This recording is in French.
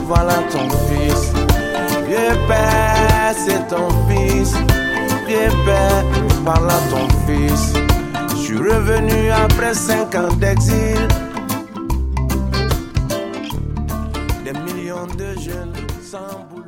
voilà ton fils. Vieux père, c'est ton fils. Vieux père, voilà ton fils. Je suis revenu après 5 ans d'exil. Des millions de jeunes sans boulot.